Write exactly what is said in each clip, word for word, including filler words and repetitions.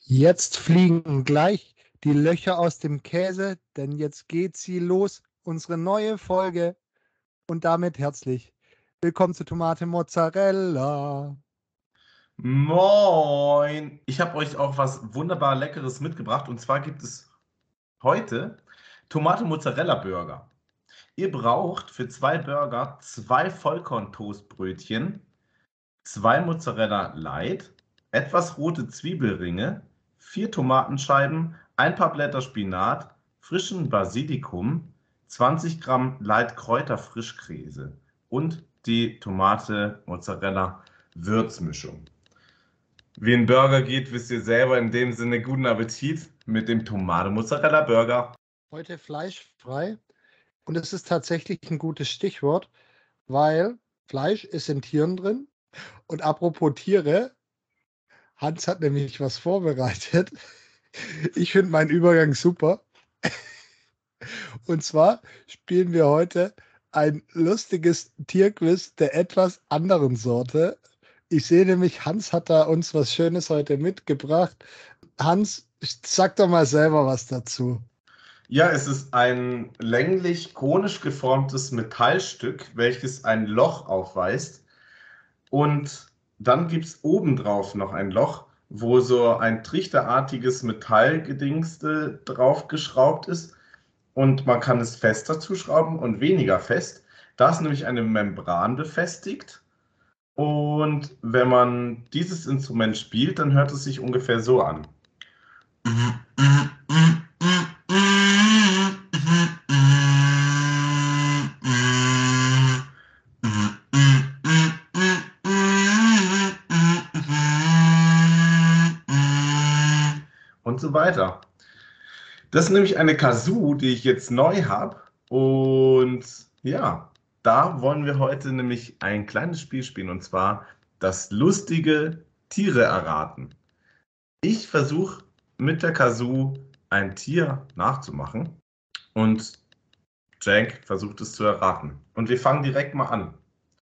Jetzt fliegen gleich die Löcher aus dem Käse, denn jetzt geht sie los, unsere neue Folge. Und damit herzlich willkommen zu Tomate Mozzarella. Moin! Ich habe euch auch was wunderbar Leckeres mitgebracht und zwar gibt es heute Tomate-Mozzarella-Burger. Ihr braucht für zwei Burger zwei Vollkorn-Toastbrötchen, zwei Mozzarella Light, etwas rote Zwiebelringe, vier Tomatenscheiben, ein paar Blätter Spinat, frischen Basilikum, zwanzig Gramm Light Kräuter-Frischkäse und die Tomate-Mozzarella-Würzmischung. Wie ein Burger geht, wisst ihr selber. In dem Sinne guten Appetit mit dem Tomate-Mozzarella-Burger. Heute fleischfrei und es ist tatsächlich ein gutes Stichwort, weil Fleisch ist in Tieren drin. Und apropos Tiere, Hans hat nämlich was vorbereitet. Ich finde meinen Übergang super. Und zwar spielen wir heute ein lustiges Tierquiz der etwas anderen Sorte. Ich sehe nämlich, Hans hat da uns was Schönes heute mitgebracht. Hans, sag doch mal selber was dazu. Ja, es ist ein länglich konisch geformtes Metallstück, welches ein Loch aufweist. Und dann gibt es obendrauf noch ein Loch, wo so ein trichterartiges Metallgedingste draufgeschraubt ist. Und man kann es fester zuschrauben und weniger fest. Da ist nämlich eine Membran befestigt. Und wenn man dieses Instrument spielt, dann hört es sich ungefähr so an. Und so weiter. Das ist nämlich eine Kazoo, die ich jetzt neu habe. Und ja, da wollen wir heute nämlich ein kleines Spiel spielen, und zwar das lustige Tiere erraten. Ich versuche mit der Kazoo ein Tier nachzumachen und Cenk versucht es zu erraten. Und wir fangen direkt mal an.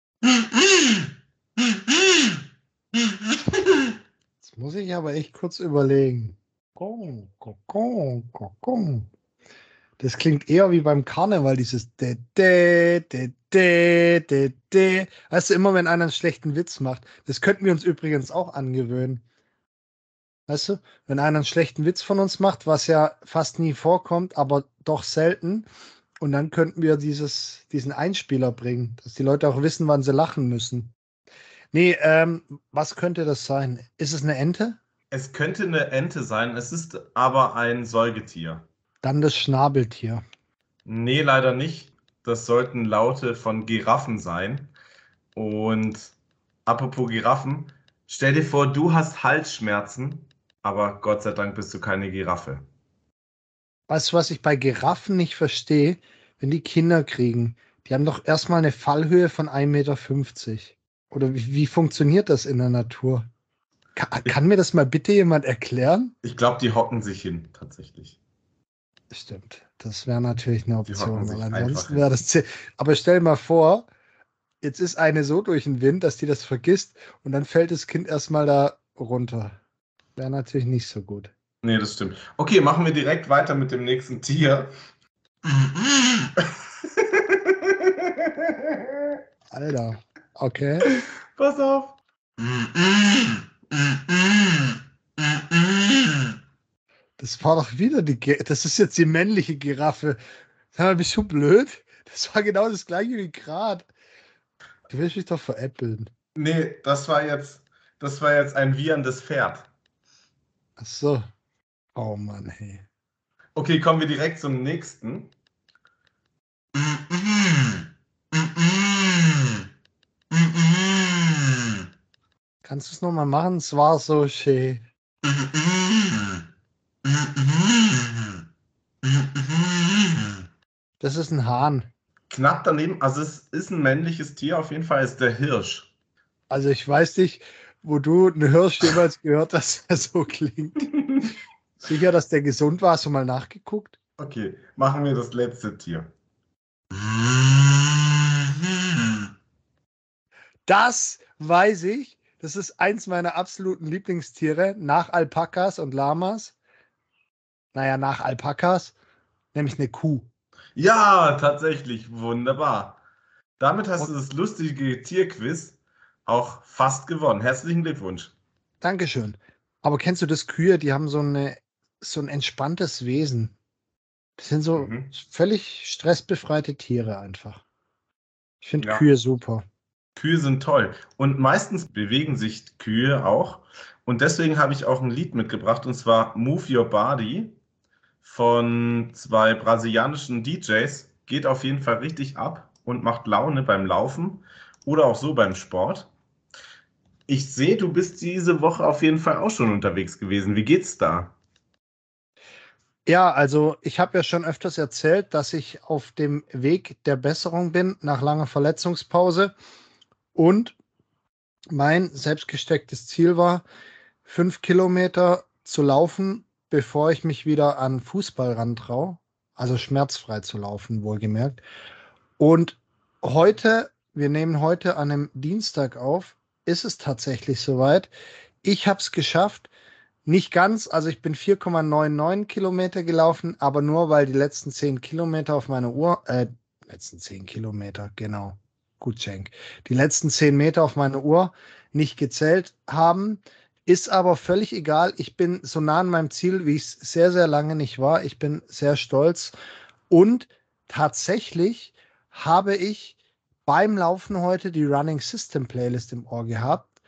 Jetzt muss ich aber echt kurz überlegen. Kokon, kokon, kokon. Das klingt eher wie beim Karneval, dieses de, de, de, de, de, de. Weißt du, immer wenn einer einen schlechten Witz macht. Das könnten wir uns übrigens auch angewöhnen. Weißt du, wenn einer einen schlechten Witz von uns macht, was ja fast nie vorkommt, aber doch selten. Und dann könnten wir dieses, diesen Einspieler bringen, dass die Leute auch wissen, wann sie lachen müssen. Nee, ähm, was könnte das sein? Ist es eine Ente? Es könnte eine Ente sein, es ist aber ein Säugetier. Dann das Schnabeltier. Nee, leider nicht. Das sollten Laute von Giraffen sein. Und apropos Giraffen, stell dir vor, du hast Halsschmerzen, aber Gott sei Dank bist du keine Giraffe. Weißt du, was ich bei Giraffen nicht verstehe? Wenn die Kinder kriegen, die haben doch erstmal eine Fallhöhe von ein Meter fünfzig. Oder wie, wie funktioniert das in der Natur? Ka Ich, kann mir das mal bitte jemand erklären? ich glaube, die hocken sich hin, tatsächlich. Stimmt, das wäre natürlich eine Die hocken Option, weil sich einfach ansonsten hin. wäre das. zäh- Aber stell dir mal vor, jetzt ist eine so durch den Wind, dass die das vergisst und dann fällt das Kind erstmal da runter. Wäre natürlich nicht so gut. Nee, das stimmt. Okay, machen wir direkt weiter mit dem nächsten Tier. Alter, okay. Pass auf. Das war doch wieder die. Ge das ist jetzt die männliche Giraffe. Sag mal, bist du blöd? Das war genau das gleiche wie gerade. Du willst mich doch veräppeln. Nee, das war jetzt, das war jetzt ein wieherndes Pferd. Ach so. Oh Mann, hey. Okay, kommen wir direkt zum nächsten. Kannst du es nochmal machen? Es war so schön. Das ist ein Hahn. Knapp daneben, also es ist ein männliches Tier, auf jeden Fall ist der Hirsch. Also ich weiß nicht, wo du einen Hirsch jemals gehört hast, der so klingt. Sicher, dass der gesund war? Hast du mal nachgeguckt? Okay, machen wir das letzte Tier. Das weiß ich. Das ist eins meiner absoluten Lieblingstiere nach Alpakas und Lamas. Naja, nach Alpakas, nämlich eine Kuh. Ja, tatsächlich, wunderbar. Damit hast Und du das lustige Tierquiz auch fast gewonnen. Herzlichen Glückwunsch. Dankeschön. Aber kennst du das Kühe, die haben so eine, so ein entspanntes Wesen. Das sind so Mhm. völlig stressbefreite Tiere einfach. Ich finde Ja, Kühe super. Kühe sind toll. Und meistens bewegen sich Kühe auch. Und deswegen habe ich auch ein Lied mitgebracht, und zwar Move Your Body von zwei brasilianischen D Js. Geht auf jeden Fall richtig ab und macht Laune beim Laufen oder auch so beim Sport. Ich sehe, du bist diese Woche auf jeden Fall auch schon unterwegs gewesen. Wie geht's da? Ja, also ich habe ja schon öfters erzählt, dass ich auf dem Weg der Besserung bin nach langer Verletzungspause und mein selbstgestecktes Ziel war, fünf Kilometer zu laufen, bevor ich mich wieder an Fußball rantraue. Also schmerzfrei zu laufen, wohlgemerkt. Und heute, wir nehmen heute an einem Dienstag auf, ist es tatsächlich soweit. Ich habe es geschafft. Nicht ganz, also ich bin vier Komma neunundneunzig Kilometer gelaufen, aber nur weil die letzten zehn Kilometer auf meiner Uhr, äh, letzten zehn Kilometer, genau, gut, Cenk, die letzten zehn Meter auf meiner Uhr nicht gezählt haben. Ist aber völlig egal. Ich bin so nah an meinem Ziel, wie ich es sehr, sehr lange nicht war. Ich bin sehr stolz. Und tatsächlich habe ich beim Laufen heute die Running System Playlist im Ohr gehabt.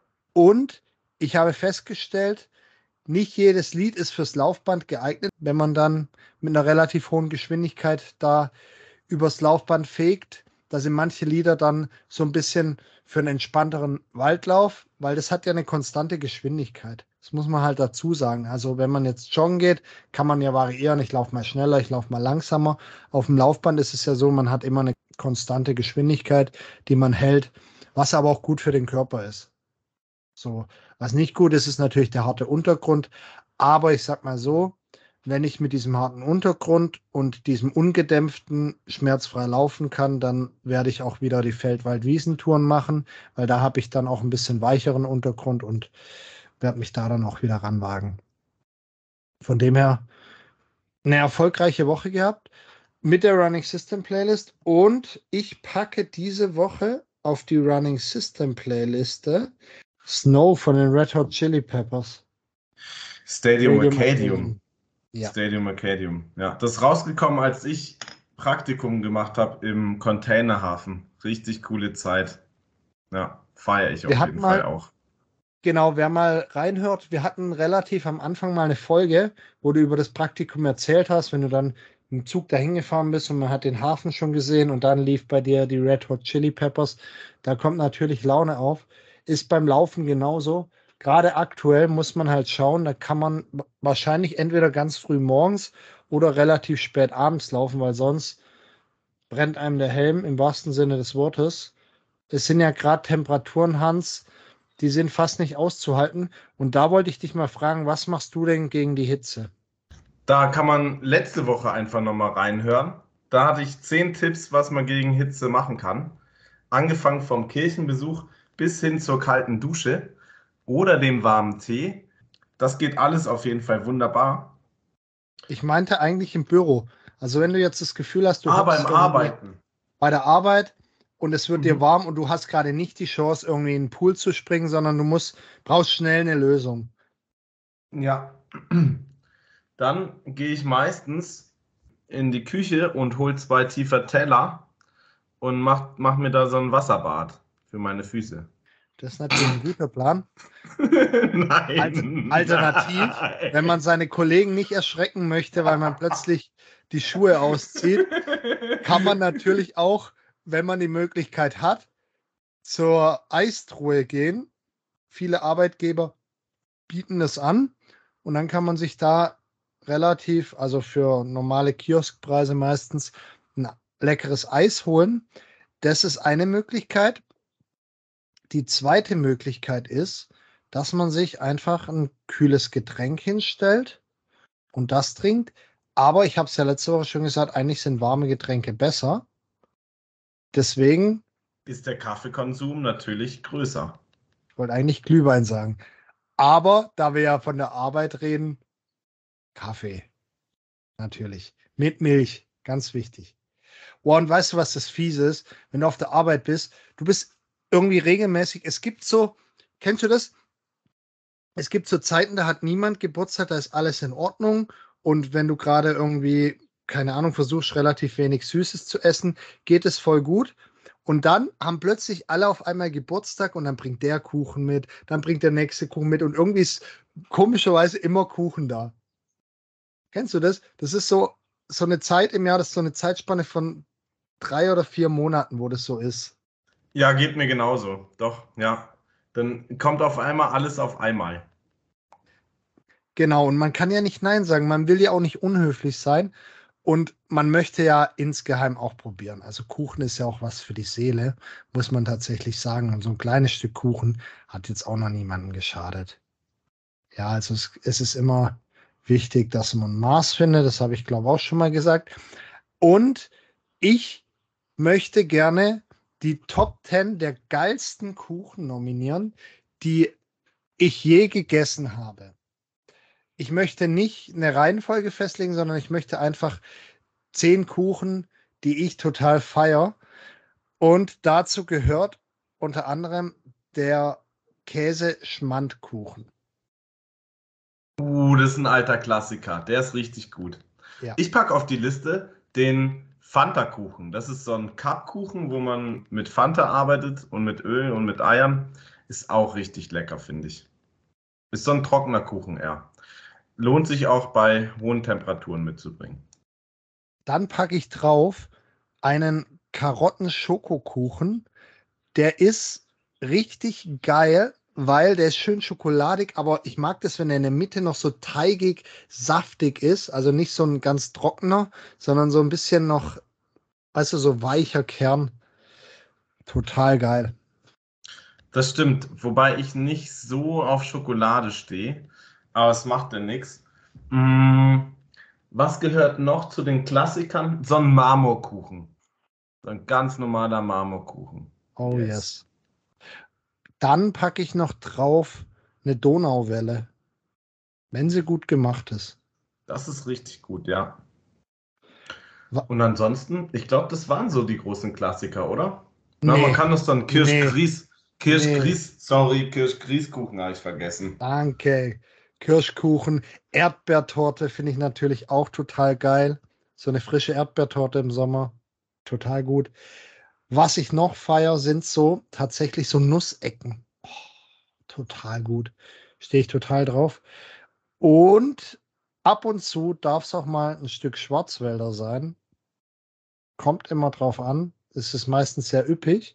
Und ich habe festgestellt, nicht jedes Lied ist fürs Laufband geeignet, wenn man dann mit einer relativ hohen Geschwindigkeit da übers Laufband fegt. Da sind manche Lieder dann so ein bisschen für einen entspannteren Waldlauf, weil das hat ja eine konstante Geschwindigkeit. Das muss man halt dazu sagen. Also wenn man jetzt joggen geht, kann man ja variieren. Ich laufe mal schneller, ich laufe mal langsamer. Auf dem Laufband ist es ja so, man hat immer eine konstante Geschwindigkeit, die man hält, was aber auch gut für den Körper ist. So, was nicht gut ist, ist natürlich der harte Untergrund. Aber ich sag mal so, wenn ich mit diesem harten Untergrund und diesem ungedämpften schmerzfrei laufen kann, dann werde ich auch wieder die Feld-Wald-Wiesentouren machen, weil da habe ich dann auch ein bisschen weicheren Untergrund und werde mich da dann auch wieder ranwagen. Von dem her eine erfolgreiche Woche gehabt mit der Running System Playlist und ich packe diese Woche auf die Running System Playliste Snow von den Red Hot Chili Peppers. Stadium Stadium Arcadium. Arcadium. Ja. Stadium Arcadium. Ja, das ist rausgekommen, als ich Praktikum gemacht habe im Containerhafen. Richtig coole Zeit. Ja, feiere ich Wir auf hatten jeden Fall mal, auch. genau, wer mal reinhört, wir hatten relativ am Anfang mal eine Folge, wo du über das Praktikum erzählt hast, wenn du dann im Zug dahin gefahren bist und man hat den Hafen schon gesehen und dann lief bei dir die Red Hot Chili Peppers. Da kommt natürlich Laune auf. Ist beim Laufen genauso. Gerade aktuell muss man halt schauen, da kann man wahrscheinlich entweder ganz früh morgens oder relativ spät abends laufen, weil sonst brennt einem der Helm im wahrsten Sinne des Wortes. Es sind ja gerade Temperaturen, Hans, die sind fast nicht auszuhalten. Und da wollte ich dich mal fragen, was machst du denn gegen die Hitze? Da kann man letzte Woche einfach nochmal reinhören. Da hatte ich zehn Tipps, was man gegen Hitze machen kann. Angefangen vom Kirchenbesuch bis hin zur kalten Dusche oder dem warmen Tee. Das geht alles auf jeden Fall wunderbar. Ich meinte eigentlich im Büro. Also wenn du jetzt das Gefühl hast, du Ah, beim hockst irgendwie Arbeiten. bei der Arbeit und es wird dir Mhm. warm und du hast gerade nicht die Chance, irgendwie in den Pool zu springen, sondern du musst, brauchst schnell eine Lösung. Ja. Dann gehe ich meistens in die Küche und hole zwei tiefer Teller und mach, mach mir da so ein Wasserbad für meine Füße. Das ist natürlich ein guter Plan. Alt Nein, Alternativ, wenn man nein. seine Kollegen nicht erschrecken möchte, weil man plötzlich die Schuhe auszieht, kann man natürlich auch, wenn man die Möglichkeit hat, zur Eistruhe gehen. Viele Arbeitgeber bieten das an und dann kann man sich da relativ, also für normale Kioskpreise meistens, ein leckeres Eis holen. Das ist eine Möglichkeit. Die zweite Möglichkeit ist, dass man sich einfach ein kühles Getränk hinstellt und das trinkt. Aber ich habe es ja letzte Woche schon gesagt, eigentlich sind warme Getränke besser. Deswegen Ist der Kaffeekonsum natürlich größer. wollte eigentlich Glühwein sagen. Aber da wir ja von der Arbeit reden, Kaffee. Natürlich. Mit Milch. Ganz wichtig. Oh, und weißt du, was das Fiese ist? Wenn du auf der Arbeit bist, du bist irgendwie regelmäßig, es gibt so, kennst du das? Es gibt so Zeiten, da hat niemand Geburtstag, da ist alles in Ordnung. Und wenn du gerade irgendwie, keine Ahnung, versuchst, relativ wenig Süßes zu essen, geht es voll gut. Und dann haben plötzlich alle auf einmal Geburtstag und dann bringt der Kuchen mit, dann bringt der nächste Kuchen mit und irgendwie ist komischerweise immer Kuchen da. Kennst du das? Das ist so, so eine Zeit im Jahr, das ist so eine Zeitspanne von drei oder vier Monaten, wo das so ist. Ja, geht mir genauso. Doch, ja. Dann kommt auf einmal alles auf einmal. Genau, und man kann ja nicht Nein sagen. Man will ja auch nicht unhöflich sein. Und man möchte ja insgeheim auch probieren. Also Kuchen ist ja auch was für die Seele, muss man tatsächlich sagen. Und so ein kleines Stück Kuchen hat jetzt auch noch niemandem geschadet. Ja, also es, es ist immer wichtig, dass man ein Maß findet. Das habe ich, glaube ich, auch schon mal gesagt. Und ich möchte gerne die Top zehn der geilsten Kuchen nominieren, die ich je gegessen habe. Ich möchte nicht eine Reihenfolge festlegen, sondern ich möchte einfach zehn Kuchen, die ich total feier. Und dazu gehört unter anderem der Käse-Schmandkuchen. Uh, das ist ein alter Klassiker. Der ist richtig gut. Ja, Ich packe auf die Liste den Fanta-Kuchen. Das ist so ein Cup-Kuchen, wo man mit Fanta arbeitet und mit Öl und mit Eiern. Ist auch richtig lecker, finde ich. Ist so ein trockener Kuchen eher. Lohnt sich auch bei hohen Temperaturen mitzubringen. dann packe ich drauf einen Karotten-Schokokuchen. Der ist richtig geil, weil der ist schön schokoladig, aber ich mag das, wenn er in der Mitte noch so teigig, saftig ist. Also nicht so ein ganz trockener, sondern so ein bisschen noch, weißt du, so weicher Kern. Total geil. Das stimmt, wobei ich nicht so auf Schokolade stehe, aber es macht ja nichts. Mm, was gehört noch zu den Klassikern? So ein Marmorkuchen. So ein ganz normaler Marmorkuchen. Oh Yes. yes. Dann packe ich noch drauf eine Donauwelle, wenn sie gut gemacht ist. Das ist richtig gut, ja. Wa- Und ansonsten, ich glaube, das waren so die großen Klassiker, oder? Na, man Nee, kann das dann nee, Kirschgrieß, nee. Kirschgrieß, sorry, Kirschgrießkuchen habe ich vergessen. Danke. Kirschkuchen, Erdbeertorte finde ich natürlich auch total geil. So eine frische Erdbeertorte im Sommer. Total gut. Was ich noch feier, sind so tatsächlich so Nussecken. Oh, total gut. Stehe ich total drauf. Und ab und zu darf es auch mal ein Stück Schwarzwälder sein. Kommt immer drauf an. Es ist meistens sehr üppig.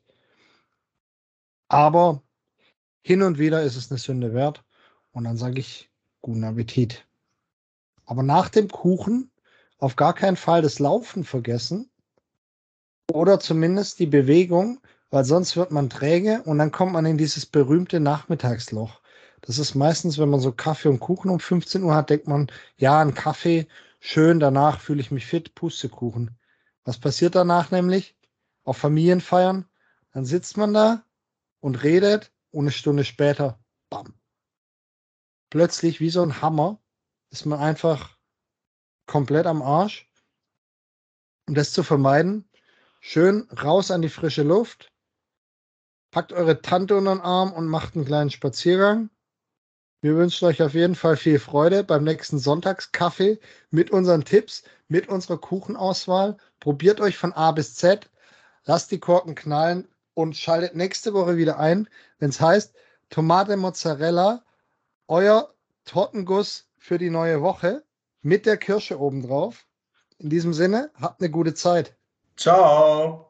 Aber hin und wieder ist es eine Sünde wert. Und dann sage ich, guten Appetit. Aber nach dem Kuchen auf gar keinen Fall das Laufen vergessen oder zumindest die Bewegung, weil sonst wird man träge und dann kommt man in dieses berühmte Nachmittagsloch. Das ist meistens, wenn man so Kaffee und Kuchen um fünfzehn Uhr hat, denkt man, ja, ein Kaffee, schön, danach fühle ich mich fit, Pustekuchen. Was passiert danach nämlich? Auf Familienfeiern, dann sitzt man da und redet und eine Stunde später, bam, plötzlich wie so ein Hammer ist man einfach komplett am Arsch. Um das zu vermeiden, schön raus an die frische Luft, packt eure Tante unter den Arm und macht einen kleinen Spaziergang. Wir wünschen euch auf jeden Fall viel Freude beim nächsten Sonntagskaffee mit unseren Tipps, mit unserer Kuchenauswahl. Probiert euch von A bis Z, lasst die Korken knallen und schaltet nächste Woche wieder ein, wenn es heißt Tomate Mozzarella, euer Tortenguss für die neue Woche mit der Kirsche obendrauf. In diesem Sinne, habt eine gute Zeit. Ciao!